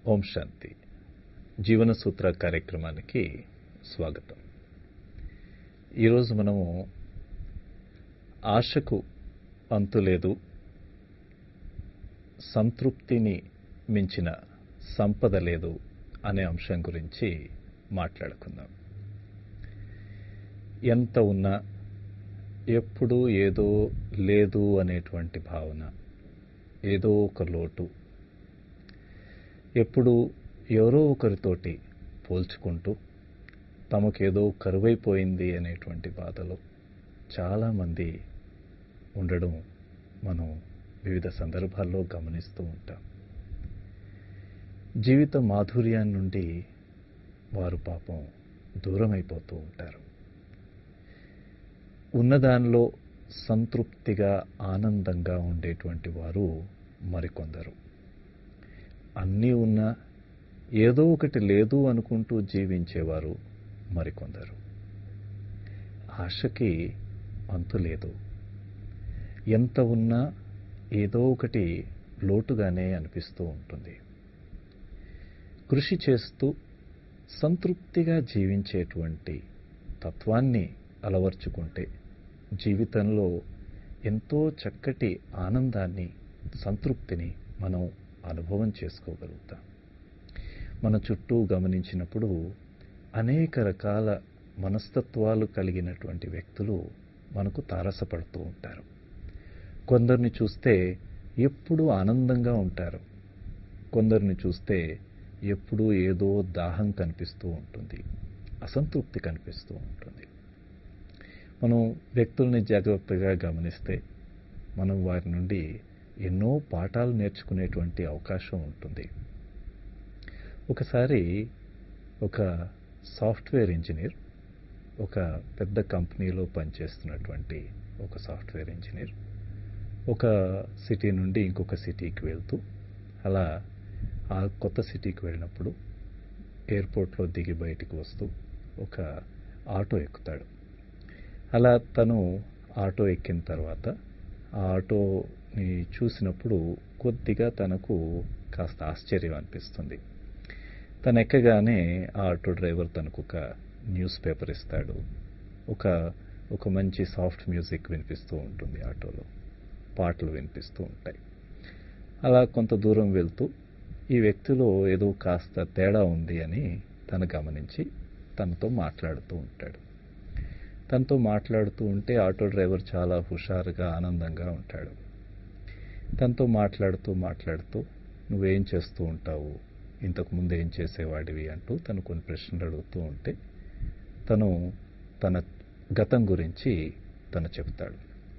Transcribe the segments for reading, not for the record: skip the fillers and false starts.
ఓం శాంతి. జీవన సూత్ర కార్యక్రమానికి స్వాగతం. ఈరోజు మనము ఆశకు అంతులేదు, సంతృప్తిని మించిన సంపద లేదు అనే అంశం గురించి మాట్లాడుకుందాం. ఎంత ఉన్నా ఎప్పుడూ ఏదో లేదు అనేటువంటి భావన, ఏదో ఒక లోటు, ఎప్పుడు ఎవరో ఒకరితోటి పోల్చుకుంటూ తమకేదో కరువైపోయింది అనేటువంటి బాధలో చాలామంది ఉండడం మనం వివిధ సందర్భాల్లో గమనిస్తూ ఉంటాం. జీవిత మాధుర్యాన్ని నుండి వారు పాపం దూరమైపోతూ ఉంటారు. ఉన్నదానిలో సంతృప్తిగా ఆనందంగా ఉండేటువంటి వారు మరికొందరు. అన్నీ ఉన్నా ఏదో ఒకటి లేదు అనుకుంటూ జీవించేవారు మరికొందరు. ఆశకి అంతు లేదు. ఎంత ఉన్నా ఏదో ఒకటి లోటుగానే అనిపిస్తూ ఉంటుంది. కృషి చేస్తూ సంతృప్తిగా జీవించేటువంటి తత్వాన్ని అలవర్చుకుంటే జీవితంలో ఎంతో చక్కటి ఆనందాన్ని, సంతృప్తిని మనం అనుభవం చేసుకోగలుగుతాం. మన చుట్టూ గమనించినప్పుడు అనేక రకాల మనస్తత్వాలు కలిగినటువంటి వ్యక్తులు మనకు తారసపడుతూ ఉంటారు. కొందరిని చూస్తే ఎప్పుడూ ఆనందంగా ఉంటారు, కొందరిని చూస్తే ఎప్పుడూ ఏదో దాహం కనిపిస్తూ ఉంటుంది, అసంతృప్తి కనిపిస్తూ ఉంటుంది. మనం వ్యక్తుల్ని జాగ్రత్తగా గమనిస్తే మనం వారి నుండి ఎన్నో పాఠాలు నేర్చుకునేటువంటి అవకాశం ఉంటుంది. ఒకసారి ఒక సాఫ్ట్వేర్ ఇంజనీర్, ఒక పెద్ద కంపెనీలో పనిచేస్తున్నటువంటి ఒక సాఫ్ట్వేర్ ఇంజనీర్ ఒక సిటీ నుండి ఇంకొక సిటీకి వెళ్తూ, అలా ఆ కొత్త సిటీకి వెళ్ళినప్పుడు ఎయిర్పోర్ట్లో దిగి బయటికి వస్తూ ఒక ఆటో ఎక్కుతాడు. అలా తను ఆటో ఎక్కిన తర్వాత ఆ ఆటోని చూసినప్పుడు కొద్దిగా తనకు కాస్త ఆశ్చర్యం అనిపిస్తుంది. తను ఎక్కగానే ఆ ఆటో డ్రైవర్ తనకు ఒక న్యూస్ పేపర్ ఇస్తాడు. ఒక మంచి సాఫ్ట్ మ్యూజిక్ వినిపిస్తూ ఉంటుంది, ఆటోలో పాటలు వినిపిస్తూ ఉంటాయి. అలా కొంత దూరం వెళ్తూ ఈ వ్యక్తిలో ఏదో కాస్త తేడా ఉంది అని తను గమనించి తనతో మాట్లాడుతూ ఉంటాడు. తనతో మాట్లాడుతూ ఉంటే ఆటో డ్రైవర్ చాలా హుషారుగా, ఆనందంగా ఉంటాడు. తనతో మాట్లాడుతూ నువ్వేం చేస్తూ ఉంటావు, ఇంతకుముందు ఏం చేసేవాడివి అంటూ తను కొన్ని ప్రశ్నలు అడుగుతూ ఉంటే తను తన గతం గురించి తను చెప్తాడు.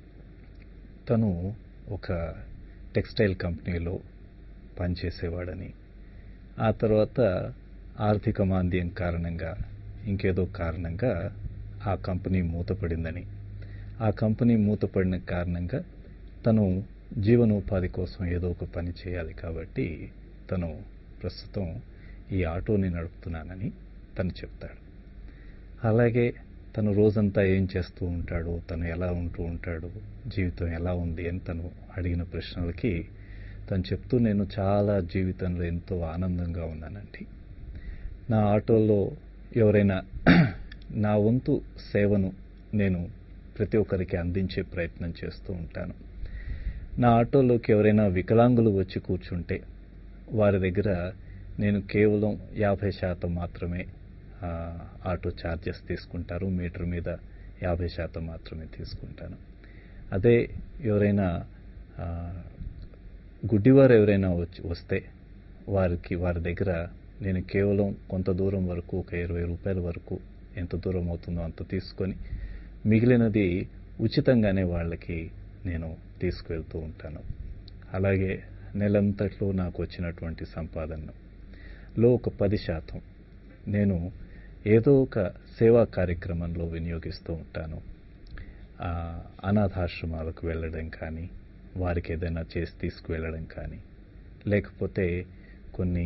తను ఒక టెక్స్టైల్ కంపెనీలో పనిచేసేవాడని, ఆ తర్వాత ఆర్థిక మాంద్యం కారణంగా, ఇంకేదో కారణంగా ఆ కంపెనీ మూతపడిందని, ఆ కంపెనీ మూతపడిన కారణంగా తను జీవనోపాధి కోసం ఏదో ఒక పని చేయాలి కాబట్టి తను ప్రస్తుతం ఈ ఆటోని నడుపుతున్నానని తను చెప్తాడు. అలాగే తను రోజంతా ఏం చేస్తూ ఉంటాడు, తను ఎలా ఉంటూ ఉంటాడు, జీవితం ఎలా ఉంది అని తను అడిగిన ప్రశ్నలకి తను చెప్తూ, నేను చాలా జీవితంలో ఎంతో ఆనందంగా ఉన్నానండి. నా ఆటోలో ఎవరైనా నా వంతు సేవను నేను ప్రతి ఒక్కరికి అందించే ప్రయత్నం చేస్తూ ఉంటాను. నా ఆటోలోకి ఎవరైనా వికలాంగులు వచ్చి కూర్చుంటే వారి దగ్గర నేను కేవలం 50% మాత్రమే ఆటో ఛార్జెస్ తీసుకుంటారు, మీటర్ మీద 50% మాత్రమే తీసుకుంటాను. అదే ఎవరైనా గుడ్డివారు ఎవరైనా వస్తే వారి దగ్గర నేను కేవలం కొంత దూరం వరకు, ఒక 20 రూపాయల వరకు, ఎంత దూరం అవుతుందో అంత తీసుకొని మిగిలినది ఉచితంగానే వాళ్ళకి నేను తీసుకువెళ్తూ ఉంటాను. అలాగే నెలంతట్లో నాకు వచ్చినటువంటి సంపాదనలో ఒక 10% నేను ఏదో ఒక సేవా కార్యక్రమంలో వినియోగిస్తూ ఉంటాను. అనాథాశ్రమాలకు వెళ్ళడం కానీ, వారికి ఏదైనా చేసి తీసుకువెళ్ళడం కానీ, లేకపోతే కొన్ని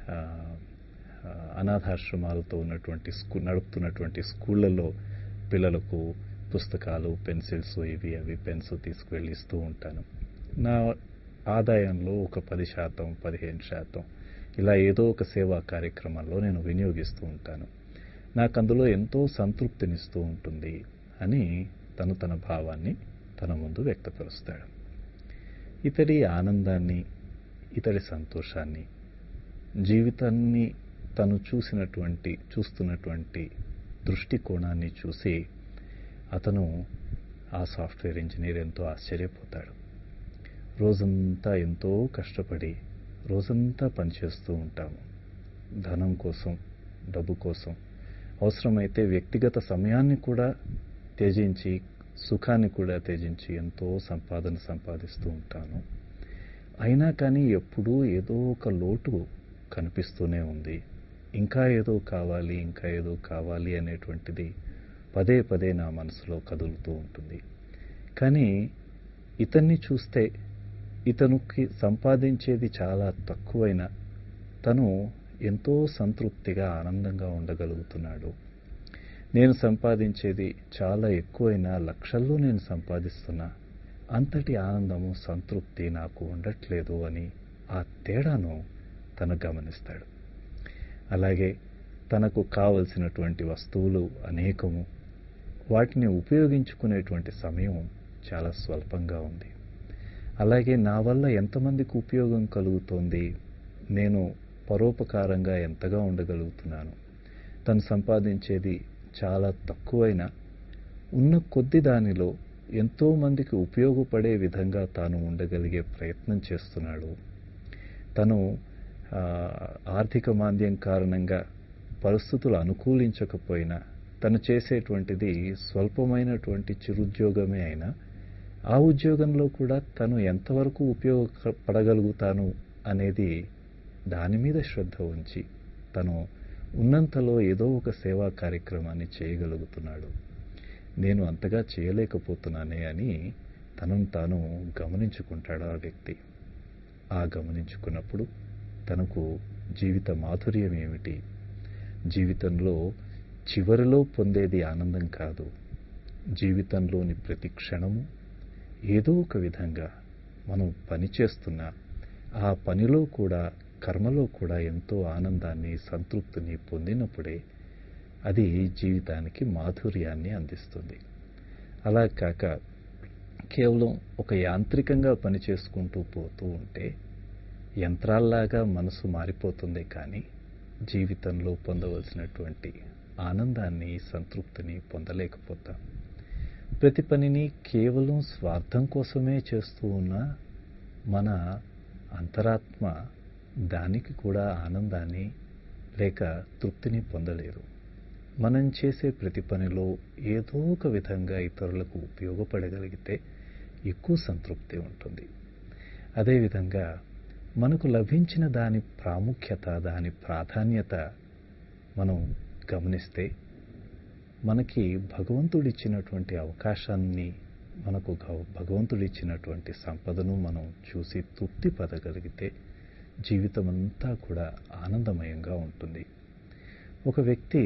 అనాథాశ్రమాలతో ఉన్నటువంటి నడుపుతున్నటువంటి స్కూళ్లలో పిల్లలకు పుస్తకాలు, పెన్సిల్స్, ఇవి అవి పెన్స్ తీసుకువెళ్ళి ఇస్తూ ఉంటాను. నా ఆదాయంలో ఒక 10%, 15% ఇలా ఏదో ఒక సేవా కార్యక్రమాల్లో నేను వినియోగిస్తూ ఉంటాను. నాకు అందులో ఎంతో సంతృప్తినిస్తూ ఉంటుంది అని తన భావాన్ని తన ముందు వ్యక్తపరుస్తాడు. ఇతడి ఆనందాన్ని, ఇతడి సంతోషాన్ని, జీవితాన్ని తను చూస్తున్నటువంటి దృష్టికోణాన్ని చూసి అతను, ఆ సాఫ్ట్వేర్ ఇంజనీర్, ఎంతో ఆశ్చర్యపోతాడు. రోజంతా ఎంతో కష్టపడి రోజంతా పనిచేస్తూ ఉంటాము. ధనం కోసం, డబ్బు కోసం, అవసరమైతే వ్యక్తిగత సమయాన్ని కూడా త్యజించి, సుఖాన్ని కూడా త్యజించి ఎంతో సంపాదిస్తూ ఉంటాను. అయినా కానీ ఎప్పుడూ ఏదో ఒక లోటు కనిపిస్తూనే ఉంది. ఇంకా ఏదో కావాలి అనేటువంటిది పదే పదే నా మనసులో కదులుతూ ఉంటుంది. కానీ ఇతన్ని చూస్తే, ఇతనికి సంపాదించేది చాలా తక్కువైనా తను ఎంతో సంతృప్తిగా, ఆనందంగా ఉండగలుగుతున్నాడు. నేను సంపాదించేది చాలా ఎక్కువైనా, లక్షల్లో నేను సంపాదిస్తున్నా, అంతటి ఆనందము, సంతృప్తి నాకు ఉండట్లేదు అని ఆ తేడాను తను గమనిస్తాడు. అలాగే తనకు కావలసినటువంటి వస్తువులు అనేకము, వాటిని ఉపయోగించుకునేటువంటి సమయం చాలా స్వల్పంగా ఉంది. అలాగే నా వల్ల ఎంతమందికి ఉపయోగం కలుగుతోంది, నేను పరోపకారంగా ఎంతగా ఉండగలుగుతున్నాను. తను సంపాదించేది చాలా తక్కువైనా ఉన్న కొద్ది దానిలో ఎంతో మందికి ఉపయోగపడే విధంగా తాను ఉండగలిగే ప్రయత్నం చేస్తున్నాడు. తను ఆర్థిక మాంద్యం కారణంగా పరిస్థితులు అనుకూలించకపోయినా తను చేసేటువంటిది స్వల్పమైనటువంటి చిరుద్యోగమే అయినా ఆ ఉద్యోగంలో కూడా తను ఎంతవరకు ఉపయోగపడగలుగుతాను అనేది దాని మీద శ్రద్ధ ఉంచి తను ఉన్నంతలో ఏదో ఒక సేవా కార్యక్రమాన్ని చేయగలుగుతున్నాడు. నేను అంతగా చేయలేకపోతున్నానే అని తనను తాను గమనించుకుంటాడు ఆ వ్యక్తి. ఆ గమనించుకున్నప్పుడు తనకు జీవిత మాధుర్యం ఏమిటి, జీవితంలో చివరిలో పొందేది ఆనందం కాదు, జీవితంలోని ప్రతి క్షణము ఏదో ఒక విధంగా మనం పని చేస్తున్నా ఆ పనిలో కూడా, కర్మలో కూడా ఎంతో ఆనందాన్ని, సంతృప్తిని పొందినప్పుడే అది జీవితానికి మాధుర్యాన్ని అందిస్తుంది. అలా కాక కేవలం ఒక యాంత్రికంగా పని చేసుకుంటూ పోతూ ఉంటే యంత్రాల్లాగా మనసు మారిపోతుంది. కానీ జీవితంలో పొందవలసినటువంటి ఆనందాన్ని, సంతృప్తిని పొందలేకపోతాం. ప్రతి పనిని కేవలం స్వార్థం కోసమే చేస్తూ ఉన్న మన అంతరాత్మ దానికి కూడా ఆనందాన్ని లేక తృప్తిని పొందలేదు. మనం చేసే ప్రతి పనిలో ఏదో ఒక విధంగా ఇతరులకు ఉపయోగపడగలిగితే ఎక్కువ సంతృప్తి ఉంటుంది. అదేవిధంగా మనకు లభించిన దాని ప్రాముఖ్యత, దాని ప్రాధాన్యత మనం గమనిస్తే మనకి భగవంతుడిచ్చినటువంటి అవకాశాన్ని, మనకు భగవంతుడిచ్చినటువంటి సంపదను మనం చూసి తృప్తి పడగలిగితే జీవితం అంతా కూడా ఆనందమయంగా ఉంటుంది. ఒక వ్యక్తి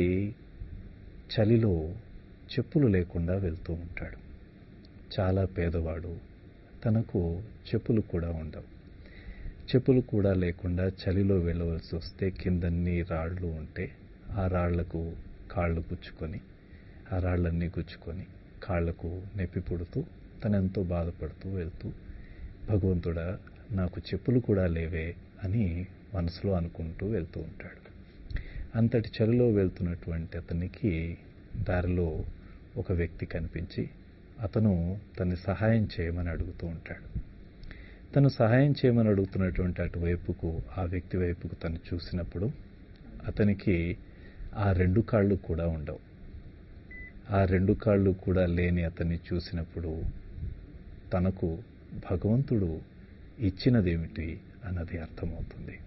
చలిలో చెప్పులు లేకుండా వెళ్తూ ఉంటాడు. చాలా పేదవాడు, తనకు చెప్పులు కూడా ఉండవు. చెప్పులు కూడా లేకుండా చలిలో వెళ్ళవలసి వస్తే కిందన్నీ రాళ్ళు ఉంటే ఆ రాళ్లకు కాళ్ళు గుచ్చుకొని, ఆ రాళ్ళన్నీ గుచ్చుకొని కాళ్లకు నొప్పి పుడుతూ తనెంతో బాధపడుతూ వెళ్తూ, భగవంతుడా నాకు చెప్పులు కూడా లేవే అని మనసులో అనుకుంటూ వెళ్తూ ఉంటాడు. అంతటి చలిలో వెళ్తున్నటువంటి అతనికి దారిలో ఒక వ్యక్తి కనిపించి అతను తనని సహాయం చేయమని అడుగుతూ ఉంటాడు. తను సహాయం చేయమని అడుగుతున్నటువంటి అటువైపుకు, ఆ వ్యక్తి వైపుకు తను చూసినప్పుడు అతనికి ఆ రెండు కాళ్ళు కూడా ఉండవు. ఆ రెండు కాళ్ళు కూడా లేని అతన్ని చూసినప్పుడు తనకు భగవంతుడు ఇచ్చినదేమిటి అన్నది అర్థమవుతుంది.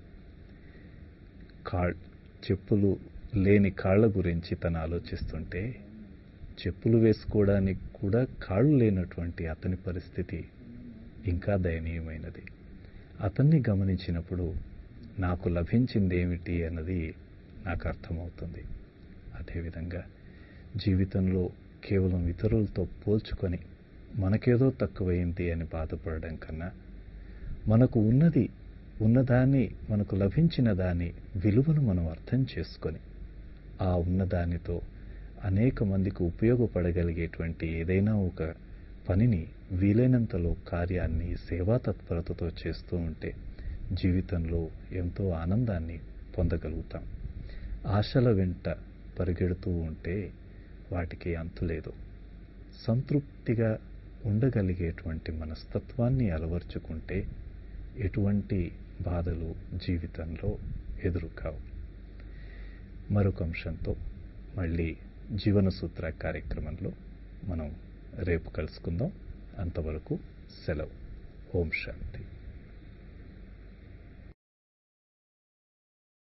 చెప్పులు లేని కాళ్ళ గురించి తను ఆలోచిస్తుంటే చెప్పులు వేసుకోవడానికి కూడా కాళ్ళు లేనటువంటి అతని పరిస్థితి ఇంకా దయనీయమైనది. అతన్ని గమనించినప్పుడు నాకు లభించిందేమిటి అన్నది నాకు అర్థమవుతుంది. అదేవిధంగా జీవితంలో కేవలం ఇతరులతో పోల్చుకొని మనకేదో తక్కువైంది అని బాధపడడం కన్నా మనకు ఉన్నది ఉన్నదాన్ని, మనకు లభించిన దాని విలువను మనం అర్థం చేసుకొని ఆ ఉన్నదానితో అనేక మందికి ఉపయోగపడగలిగేటువంటి ఏదైనా ఒక పనిని, వీలైనంతలో కార్యాన్ని సేవా తత్పరతతో చేస్తూ ఉంటే జీవితంలో ఎంతో ఆనందాన్ని పొందగలుగుతాం. ఆశల వెంట పరిగెడుతూ ఉంటే వాటికి అంతులేదు. సంతృప్తిగా ఉండగలిగేటువంటి మనస్తత్వాన్ని అలవర్చుకుంటే ఎటువంటి బాధలు జీవితంలో ఎదురుకావు. మరొక అంశంతో మళ్ళీ జీవన సూత్ర కార్యక్రమంలో మనం రేపు కలుసుకుందాం. అంతవరకు సెలవు. ఓం శాంతి.